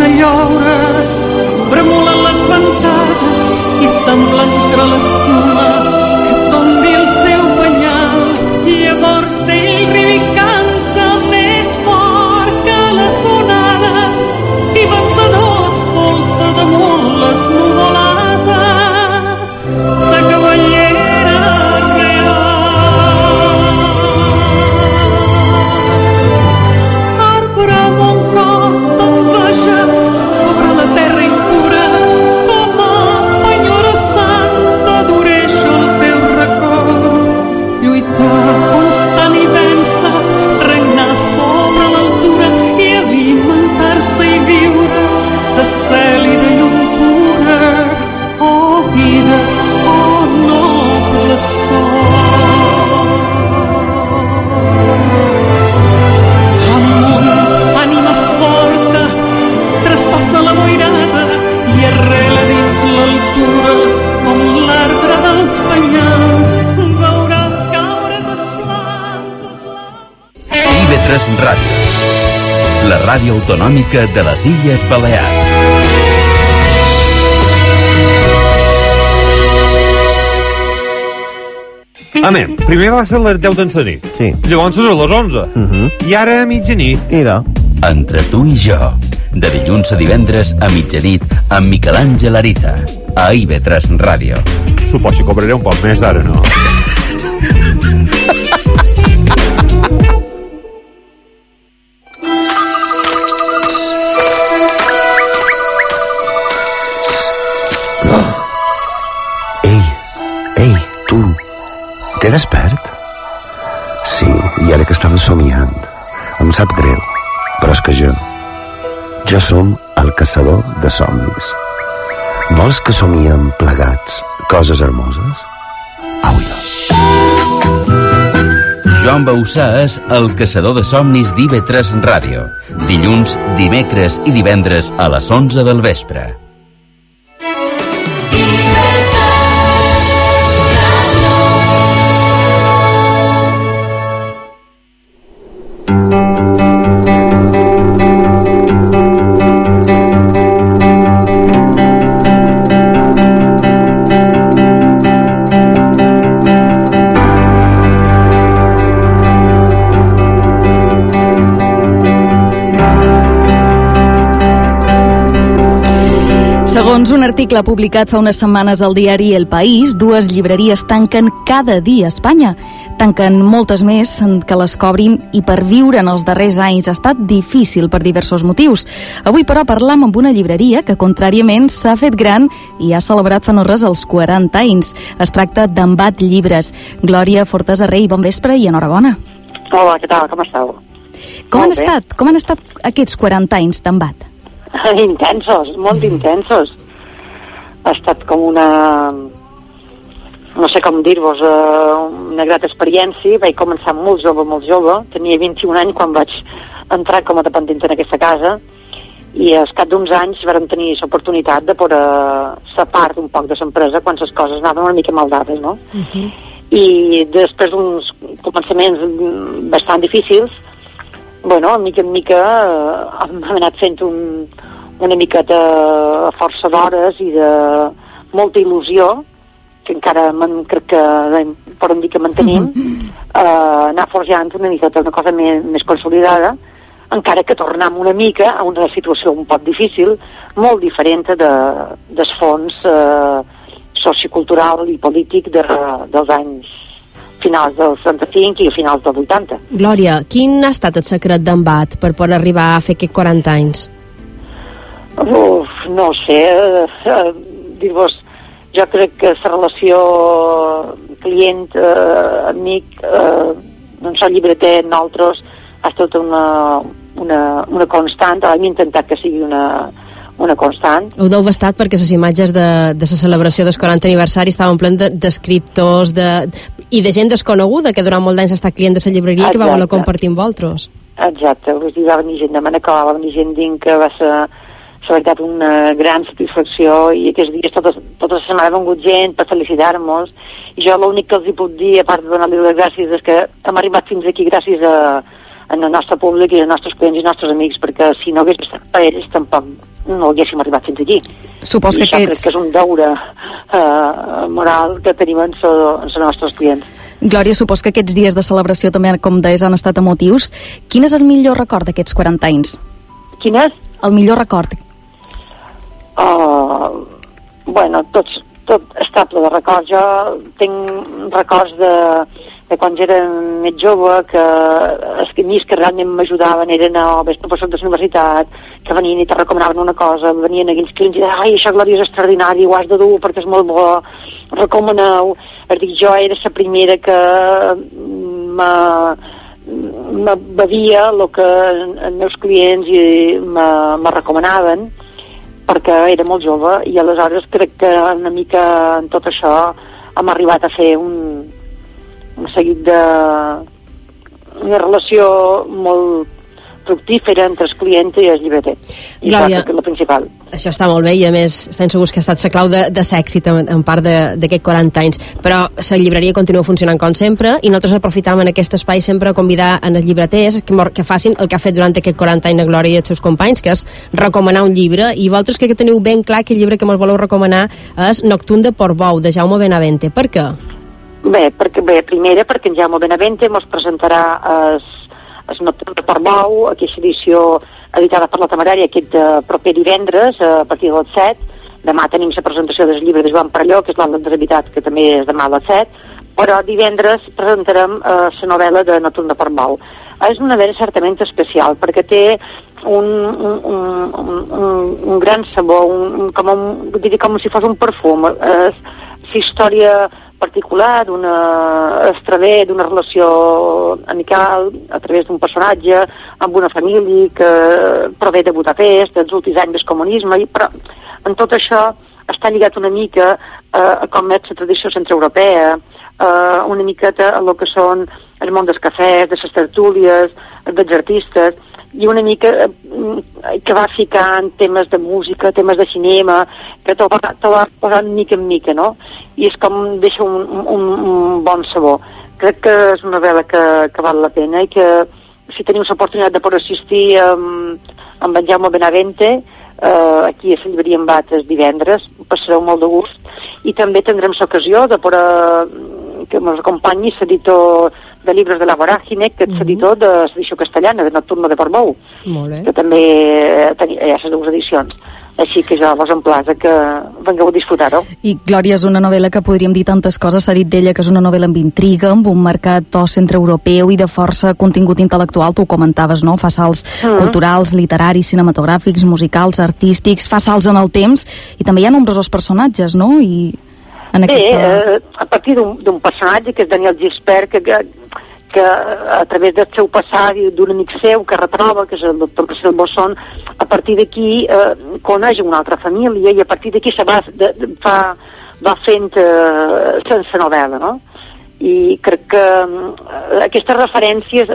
lloure, bremolen les ventades i sembla entre l'escuma que tombi el seu penyal. Llavors ell riu i canta més fort que les onades i vencedor es polsa damunt les nuvolades. Sa cavallera real. Arbre mon cor d'enveja sobre la terra impura, com a penyora santa adoreixo el teu record. Lluitar constant i vèncer, regnar sobre l'altura i alimentar-se i viure de cel i de llum pura. Oh vida, oh noble sol. Amunt, ànima forta, traspassa la boirada i arrela dins l'altura com l'arbre dels penyals. Veuràs caure des plantes IB3 Ràdio, la ràdio autonòmica de les Illes Balears. Anem, primer va ser a les 10 d'en nit. Sí. Llavors a les 11. I ara a mitjanit. Idò. Entre tu i jo, de dilluns a divendres a mitjanit, amb Miquel Àngel Ariza, a IB3 Ràdio. Suposo que cobraré un poc més d'ara, no? Ei, tu, t'he despert? Sí, i ara que estava somiant. Em sap greu, però és que jo som el caçador de somnis. Vols que somiem plegats coses hermoses? Aulla. Joan Bausà és el caçador de somnis d'IB3 Ràdio. Dilluns, dimecres i divendres a les 11 del vespre. Segons un article publicat fa unes setmanes al diari El País, 2 llibreries tanquen cada dia a Espanya. Tanquen moltes més que les cobrin i per viure en els darrers anys ha estat difícil per diversos motius. Avui, però, parlam amb una llibreria que, contràriament, s'ha fet gran i ha celebrat fa no res els 40 anys. Es tracta d'Embat Llibres. Glòria Fortesa Rey, bon vespre i enhorabona. Hola, què tal? Com esteu? Com han estat aquests 40 anys d'Embat? Intensos, molt intensos. Ha estat com una... no sé com dir-vos, una grata experiència. Vaig començar molt jove. Tenia 21 anys quan vaig entrar com a dependent en aquesta casa i al cap d'uns anys vam tenir l'oportunitat de poder ser part un poc de l'empresa quan les coses anaven una mica mal dades, no? I després d'uns començaments bastant difícils, bueno, mica en mica hem anat fent una miqueta força d'hores i de molta il·lusió, que encara crec que podem dir que mantenim, anar forjant una miqueta una cosa més consolidada, encara que tornem una mica a una situació un poc difícil, molt diferent del fons sociocultural i polític dels anys finals dels 75 i finals dels 80. Glòria, quin ha estat el secret d'Embat per poder arribar a fer aquests 40 anys? No ho sé, dir-vos, jo crec que la relació client-amic, doncs el llibreter, nosaltres, ha estat una constant. Hem intentat que sigui una constant. Ho deu estat perquè les imatges de la celebració del 40 aniversari estaven plens d'escriptors i de gent desconeguda que durant molt d'anys ha estat client de la llibreria i que va voler compartir amb vosaltres. Exacte, va venir gent de Manacor, va venir gent d'Inc, que va ser la veritat una gran satisfacció, i aquests dies tota la setmana ha vengut gent per felicitar-nos, i jo l'únic que els hi puc dir, a part de donar-li les gràcies, és que hem arribat fins aquí gràcies a en el nostre públic i els nostres clients i els nostres amics, perquè si no hagués estat per ells tampoc no haguéssim arribat fins aquí. Supos que crec que és un deure moral que tenim en els nostres clients. Glòria, supos que aquests dies de celebració també, com deies, han estat emotius. Quin és el millor record d'aquests 40 anys? Quin és? El millor record. Bueno, tot estable de records. Jo tinc records de quan jo era més jove, que els amics que realment m'ajudaven eren els professors de la universitat, que venien i te recomanaven una cosa, venien aquells clients i deien, ai, això, Glòria, és extraordinari, ho has de dur perquè és molt bo, recomaneu. És dir, jo era la primera que me bevia el que els meus clients me recomanaven, perquè era molt jove, i aleshores crec que una mica en tot això hem arribat a fer un seguit una relació molt fructífera entre el client i el llibreter. I Glòria, això és el principal. Això està molt bé i a més estem segurs que ha estat la clau de l'èxit en part d'aquests 40 anys, però la llibreria continua funcionant com sempre i nosaltres aprofitam en aquest espai sempre a convidar en els llibreters que facin el que ha fet durant aquests 40 anys la Glòria i els seus companys, que és recomanar un llibre, i vosaltres que teniu ben clar que el llibre que ens voleu recomanar és Nocturn de Portbou, de Jaume Benavente. Per què? Primera, perquè en Jaume Benavente ens presentarà el Nocturn de Portbou, aquesta edició editada per la Temerària, aquest proper divendres, a partir de les 7. Demà tenim la presentació del llibre de Joan Parelló, que és l'Alt de Habitat, que també és demà a les 7, però divendres presentarem la novel·la de Nocturn de Portbou. És una novel·la certament especial, perquè té un gran sabor, com si fos un perfum. És la història particular a través d'una relació amical, a través d'un personatge amb una família que prové de Budapest, dels últims anys del comunisme, però en tot això està lligat una mica a com és la tradició centroeuropea, una miqueta a lo que són el món dels cafès, de les tertúlies, dels artistes, i una mica que va ficant temes de música, temes de cinema, que t'ho va posant mica en mica, no? I és com deixa un bon sabor. Crec que és una novel·la que val la pena, i que si teniu l'oportunitat de poder assistir amb en Jaume Benavente aquí a la llibreria en Bates divendres, passareu molt de gust, i també tindrem l'ocasió de poder que ens acompanyi l'editor de llibres de la Voràgine, que és l'editor de l'edició castellana, de Nocturno de Portbou, que també hi ha les dues edicions. Així que jo vos emplaça que vengueu a disfrutar-ho. I Glòria, és una novel·la que podríem dir tantes coses. S'ha dit d'ella que és una novel·la amb intriga, amb un marcat to centreeuropeu i de força contingut intel·lectual. Tu ho comentaves, no? Fa salts culturals, literaris, cinematogràfics, musicals, artístics, fa salts en el temps, i també hi ha nombrosos personatges, no? I en aquesta... a partir d'un personatge que és Daniel Gispert, que a través del seu passat i d'un amic seu que retroba, que és el doctor Marcel Bosson, a partir d'aquí coneix una altra família, i a partir d'aquí se va fent sense novel·la, no? I crec que aquestes referències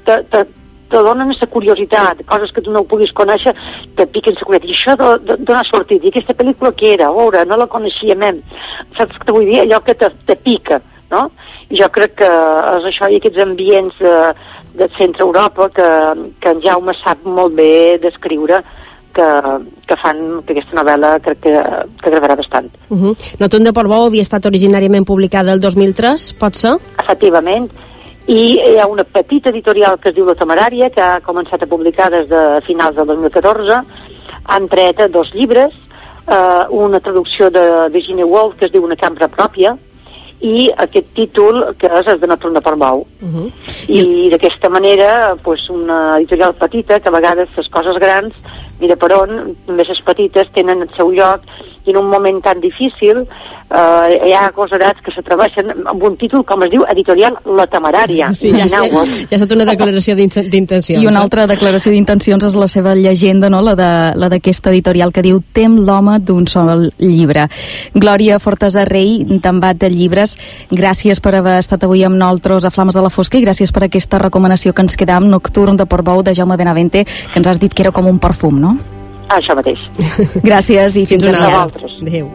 te donen la curiositat, coses que tu no ho puguis conèixer, te piquen la curiositat. I això d'on ha sortit? I aquesta pel·lícula què era? Veure, no la coneixíem. Saps què vull dir? Allò que te pica, no? I jo crec que és això, i aquests ambients de centre-Europa que en Jaume sap molt bé descriure, que fan que aquesta novel·la crec que agradarà bastant. Nocturn de Portbou havia estat originàriament publicada el 2003, pot ser? Efectivament, i hi ha una petita editorial que es diu La Temerària, que ha començat a publicar des de finals del 2014, han tret 2 llibres, una traducció de Virginia Woolf que es diu Una cambra pròpia, i aquest títol que és el de Nocturn de Portbou. I d'aquesta manera, una editorial petita, que a vegades les coses grans, mira per on, també les petites tenen el seu lloc, i en un moment tan difícil hi ha agosarats que s'atreveixen amb un títol, com es diu, editorial La Temerària. Sí, ja ha estat una declaració d'intencions. I una altra declaració d'intencions és la seva llegenda, no? La d'aquesta editorial, que diu Tem l'home d'un sol llibre. Glòria Fortesà Rey, d'Embat de Llibres, gràcies per haver estat avui amb nosaltres a Flames de la Fosca, i gràcies per aquesta recomanació que ens queda amb Nocturn de Portbou, de Jaume Benavente, que ens has dit que era com un perfum, no? Això mateix. Gràcies i fins una una altra. Adéu.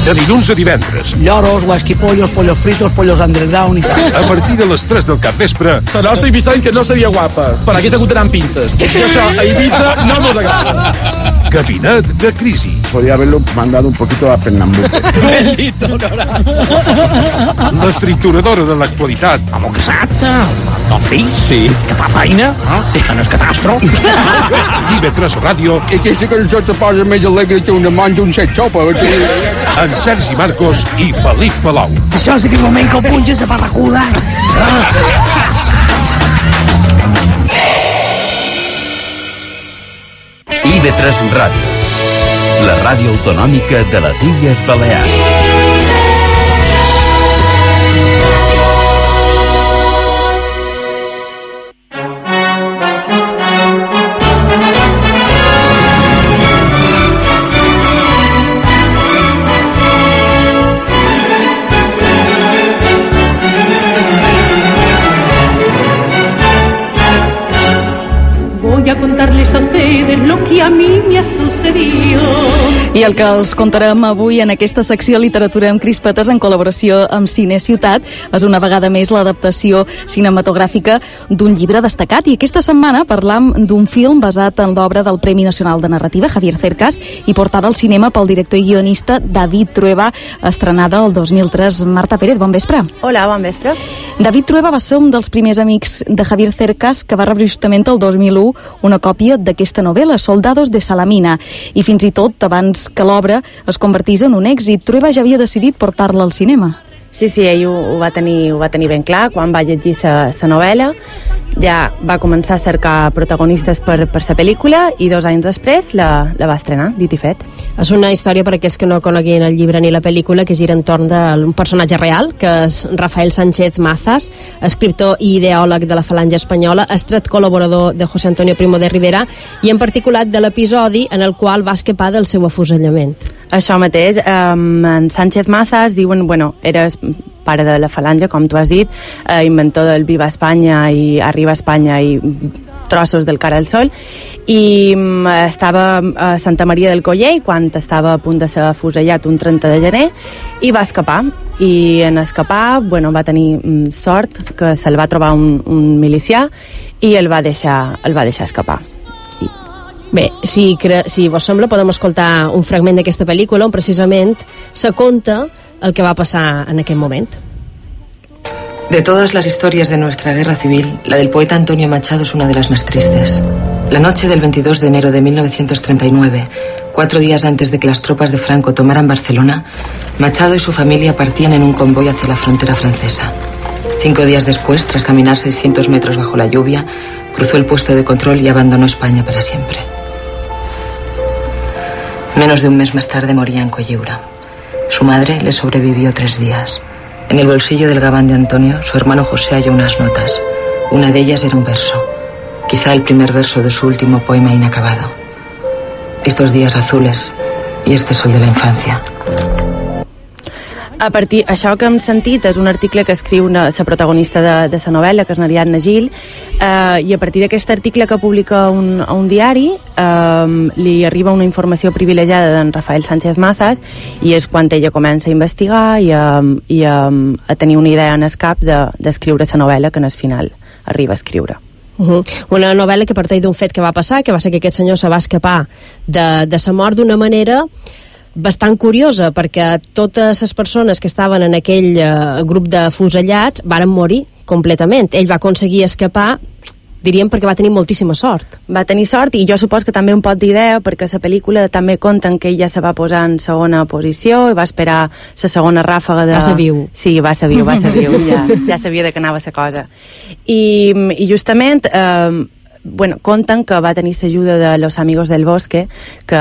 De dilluns a divendres. Lloros, huesquipollos, pollos fritos, pollos underground i tal. A partir de les 3 del capvespre... La nostra ibicenca no seria guapa, però aquí t'acotaran pinces. I això a Ibiza no nos agrada. Gabinet de crisi. Podría haberlo mandado un poquito a Pernambuco. Bellito, La trituradora de l'actualitat. Home casat, el fill, sí. Que fa feina, sí, que no és catastro. IB3 Ràdio. I aquesta cançó te posa més alegre que una monja un set xopa. En Sergi Marcos i Felip Palau. Això sí que és el moment que el punxa la barracuda. IB3 Ràdio, la ràdio autonòmica de les Illes Balears. Voy a contarles a ustedes lo que a mí me ha sucedido. I el que els contarem avui en aquesta secció Literatura amb crispetes en col·laboració amb Cine Ciutat és una vegada més l'adaptació cinematogràfica d'un llibre destacat, i aquesta setmana parlam d'un film basat en l'obra del Premi Nacional de Narrativa Javier Cercas i portada al cinema pel director i guionista David Trueba, estrenada el 2003. Marta Pérez, bon vespre. Hola, bon vespre. David Trueba va ser un dels primers amics de Javier Cercas que va rebre justament el 2001 una còpia d'aquesta novel·la, Soldados de Salamina, i fins i tot abans que l'obra es convertís en un èxit, Trueba ja havia decidit portar-la al cinema. Sí, ell ho va tenir ben clar quan va llegir la novel·la. Ja va començar a cercar protagonistes per la pel·lícula i 2 anys després la va estrenar, dit i fet. És una història, per aquells que no coneguin el llibre ni la pel·lícula, que gira entorn d'un personatge real, que és Rafael Sánchez Mazas, escriptor i ideòleg de la Falange Espanyola, estret col·laborador de José Antonio Primo de Rivera i en particular de l'episodi en el qual va escapar del seu afusellament. Això mateix, en Sánchez Mazas diuen, era pare de la Falange, com tu has dit, inventor del Viva Espanya i Arriba Espanya i trossos del Cara al Sol, i estava a Santa Maria del Collell quan estava a punt de ser afusellat un 30 de gener i va escapar, i en escapar va tenir sort que se'l va trobar un milicià i el va deixar escapar. Bé, si vos sembla, podem escoltar un fragment d'aquesta pel·lícula on precisament se conta el que va passar en aquell moment. De todas las historias de nuestra guerra civil, la del poeta Antonio Machado es una de las más tristes. La noche del 22 de enero de 1939, 4 días antes de que las tropas de Franco tomaran Barcelona, Machado y su familia partían en un convoy hacia la frontera francesa. 5 días después, tras caminar 600 metros bajo la lluvia, cruzó el puesto de control y abandonó España para siempre. Menos de un mes más tarde moría en Coyura. Su madre le sobrevivió 3 días. En el bolsillo del gabán de Antonio, su hermano José halló unas notas. Una de ellas era un verso, quizá el primer verso de su último poema inacabado. Estos días azules y este sol de la infancia. Això que hem sentit és un article que escriu la protagonista de la novel·la, que és Ariadna Gil, i a partir d'aquest article que publica un diari li arriba una informació privilegiada d'en Rafael Sánchez Mazas, i és quan ella comença a investigar i a tenir una idea en el cap d'escriure la novel·la que en el final arriba a escriure. Una novel·la que parteix d'un fet que va passar, que va ser que aquest senyor se va escapar de sa mort d'una manera bastant curiosa, perquè totes les persones que estaven en aquell grup d'afusellats varen morir completament. Ell va aconseguir escapar, diríem, perquè va tenir moltíssima sort. Va tenir sort, i jo supos que també un pot d'idea, perquè la pel·lícula també conten que ella se va posar en segona posició i va esperar la segona ràfaga de... Va ser viu. Sí, va ser viu, ja sabia de què anava la cosa. I justament... conten que va tenir l'ajuda de Los Amigos del Bosque, que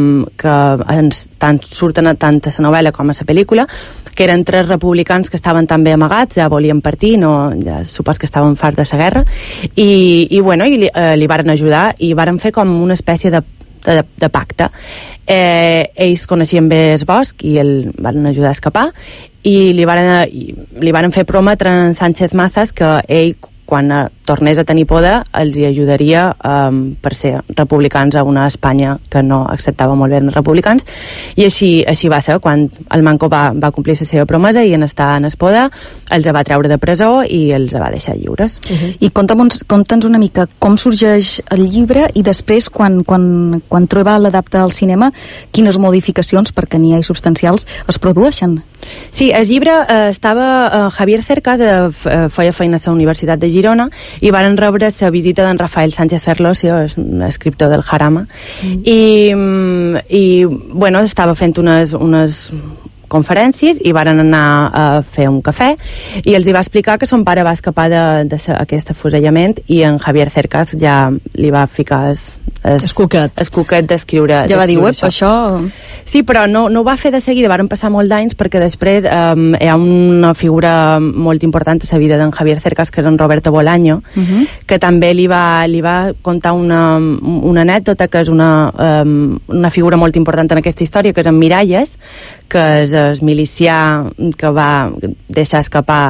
tant surten tant a la novel·la com a la pel·lícula, que eren 3 republicans que estaven també amagats, ja volien partir, ja supos que estaven farts de la guerra, i li varen ajudar i varen fer com una espècie de pacte. Ells coneixien bé el bosc i el van ajudar a escapar, i li varen fer prometre a Sánchez Mazas que ell, quan tornés a tenir poder els hi ajudaria per ser republicans a una Espanya que no acceptava molt bé els republicans, i així va ser. Quan el Manco va complir la seva promesa i en estar en el poder els va treure de presó i els va deixar lliures. I conta'ns una mica com sorgeix el llibre i després quan Trueba l'adapta al cinema, quines modificacions, perquè n'hi ha substancials, es produeixen? Sí, el llibre estava... Javier Cercas feia feina a la Universitat de Girona i varen rebre la visita d'en Rafael Sánchez Ferlosio, escriptor del Jarama, i bueno, estava fent unes conferències i varen anar a fer un cafè i els hi va explicar que son pare va escapar d'aquest afusellament i en Javier Cercas ja li va ficar el cuquet d'escriure. Ja va dir, això... Sí, però no ho va fer de seguida, varen passar molt d'anys perquè després hi ha una figura molt important a la vida d'en Javier Cercas, que és en Roberto Bolaño, que també li va contar una anècdota que és una figura molt important en aquesta història, que és en Miralles, que és el milicià que va deixar escapar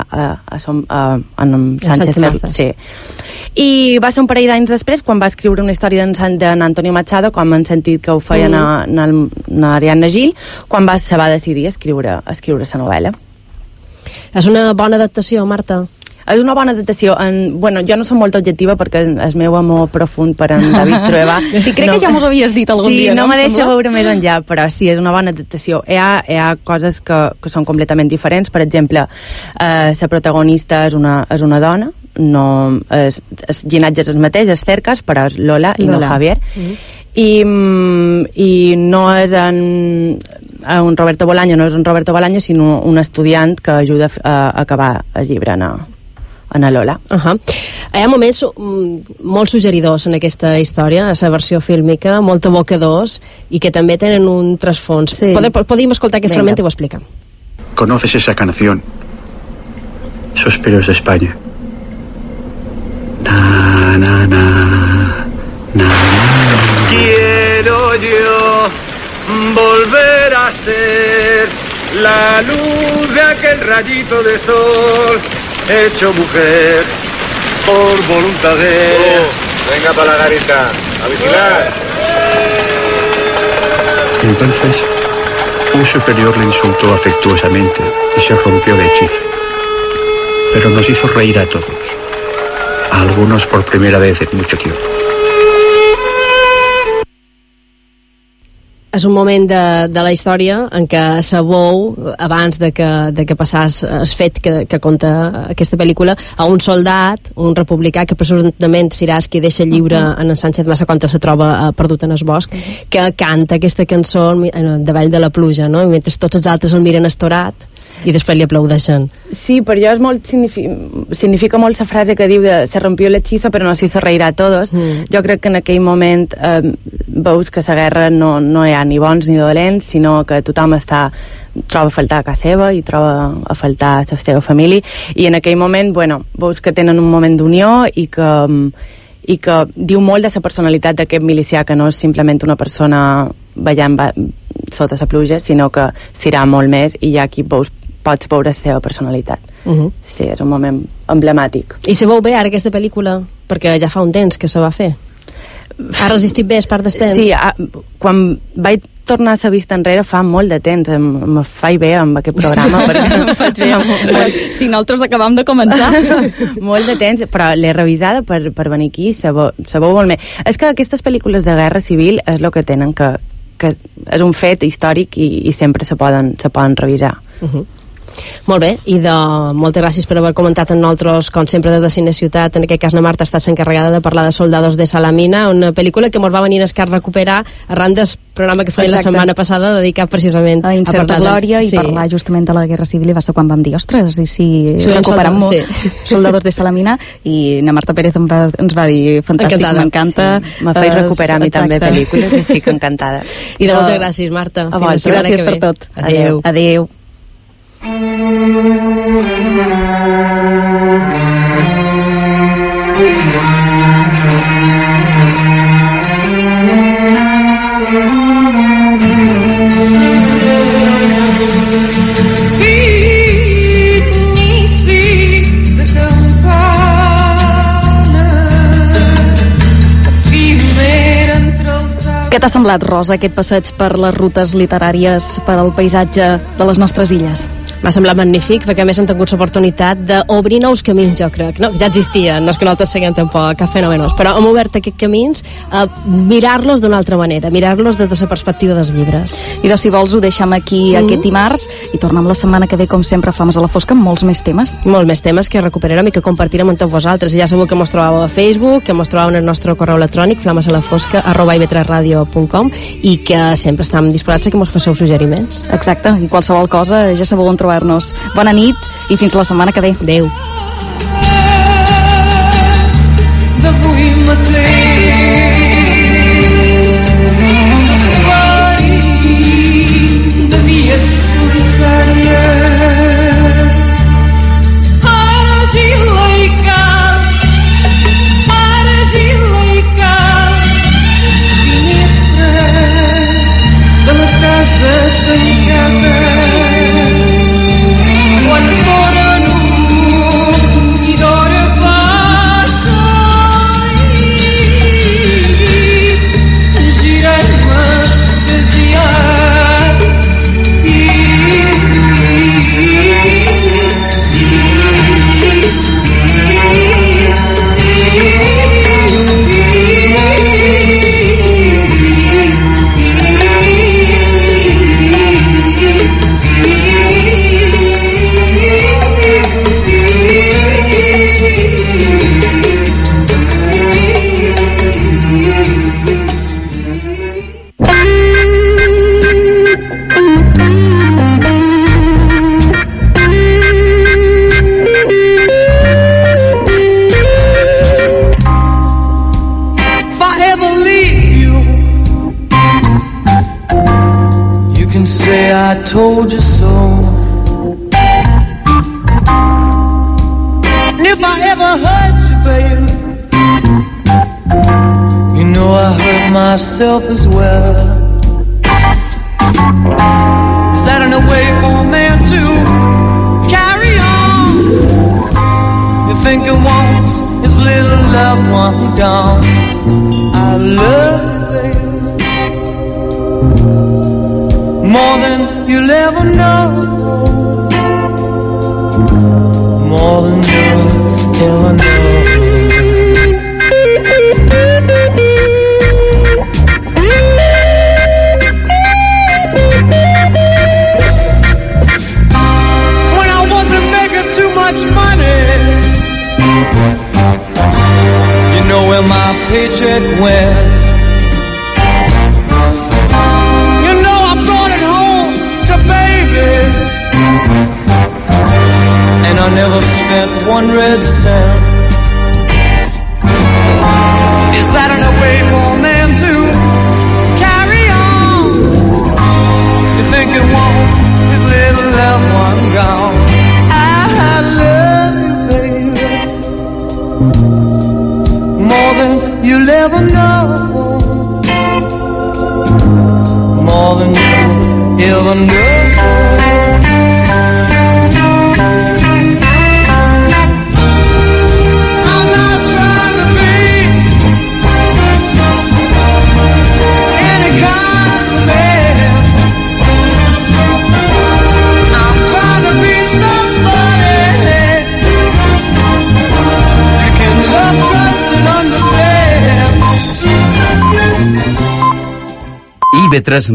en Sánchez Mazas. Sí. I va ser un parell d'anys després quan va escriure una història d'en Antonio Machado, com han sentit que ho feien a Ariadna Gil, quan se va decidir a escriure la novel·la. És una bona adaptació, Marta? És una bona adaptació. Bueno, jo no soc molt objectiva perquè el meu amor profund per en David Trueba... Sí, crec que ja m'ho havies dit algun dia, no me deixa veure més enllà, però sí, és una bona adaptació. Hi ha coses que són completament diferents. Per exemple, la protagonista és una dona, no, el llinatge és el mateix, és Cercas, però és Lola i no Javier. I no és un Roberto Bolaño, no és un Roberto Bolaño, sinó un estudiant que ajuda a acabar el llibre en Lola. Hi ha moments molt suggeridors en aquesta història, a la versió fílmica, molt evocadors i que també tenen un trasfons. Podem escoltar aquest fragment i ho explica. ¿Conoces esa canción? Suspiros de España. Na, na, na, na, na. Quiero yo volver a ser la luz de aquel rayito de sol hecho mujer por voluntad de... venga para la garita, a vigilar. Entonces, un superior le insultó afectuosamente y se rompió el hechizo. Pero nos hizo reír a todos, a algunos por primera vez en mucho tiempo. És un moment de la història en què Sabou, abans de que passés el fet que conta aquesta pel·lícula, a un soldat, un republicà, que presumptament seràs qui deixa lliure en Sánchez Mazas quan se troba perdut en el bosc, que canta aquesta cançó davall de la pluja, no? Mentre tots els altres el miren estorat i després li aplaudeixen. Sí, per jo és molt significa molt la frase que diu de se rompió el hechizo però no se hizo reír a todos. Jo crec que en aquell moment veus que la guerra no hi ha ni bons ni dolents, sinó que tothom troba a faltar a casa seva i troba a faltar a la seva família, i en aquell moment, bueno, veus que tenen un moment d'unió i que diu molt de la personalitat d'aquest milicià, que no és simplement una persona ballant sota la pluja, sinó que serà molt més, i ja aquí pots veure la seva personalitat. Sí, és un moment emblemàtic. I se veu bé ara aquesta pel·lícula? Perquè ja fa un temps que se va fer. Ha resistit bé, és part del temps? Sí, quan vaig tornar a la vista enrere fa molt de temps, em faig bé amb aquest programa perquè si nosaltres acabam de començar molt de temps, però l'he revisada per venir aquí, se veu molt bé. És que aquestes pel·lícules de guerra civil és el que tenen, que és un fet històric i sempre se poden revisar. Molt bé, i moltes gràcies per haver comentat amb nosaltres, com sempre, des de Cine Ciutat. En aquest cas la Marta està encarregada de parlar de Soldados de Salamina, una pel·lícula que ens va venir a recuperar arran del programa que feia la setmana passada dedicat precisament a Incerta Glòria i parlar justament de la Guerra Civil, i va ser quan vam dir, ostres, i si recuperem Soldados de Salamina, i na Marta Pérez ens va dir, fantàstic, m'encanta. M'ha fet recuperar a mi també pel·lícules, i sí que encantada. I de moltes gràcies, Marta. Gràcies per tot. Adéu. Adéu. Inici de campana t'ha semblat, Rosa, aquest passeig per les rutes literàries, per al paisatge de les nostres illes? M'ha semblat magnífic, perquè a més han tingut l'oportunitat d'obrir nous camins, jo crec. No, ja existien, no és que nosaltres seguim tampoc cap fenòmenos, però hem obert aquests camins a mirar-los d'una altra manera, mirar-los des de la perspectiva dels llibres. I si vols ho deixem aquí aquest dimarts i tornem la setmana que ve, com sempre, a Flames a la Fosca, amb molts més temes. Molts més temes que recuperarem i que compartirem amb tots vosaltres. I ja sabeu que mos trobàveu a Facebook, que mos trobàveu en el nostre correu electrònic, flamesalafosca@ib3radio.com, i que sempre estem disposats a que mos faceu suggeriments. Exacte, i qualsevol cosa ja sabeu on trobar-nos. Bona nit i fins la setmana que ve. Adéu. D'avui mateix de vies solitàries, argila i cal, finestres de la casa tancada. Quan d'hora nu i d'hora baixa girant-me desviat I told you so. And if I ever hurt you, baby, you know I hurt myself as well. Is that in a way for a man to carry on? You think he wants his little loved one gone? I love you, baby, more than you'll ever know, more than you'll ever know. When I wasn't making too much money, you know where my paycheck went. And I never spent one red cent. Is that in a way for a man to carry on? You think he wants his little loved one gone? I love you, baby, more than you'll ever know, more than you'll ever know. IB3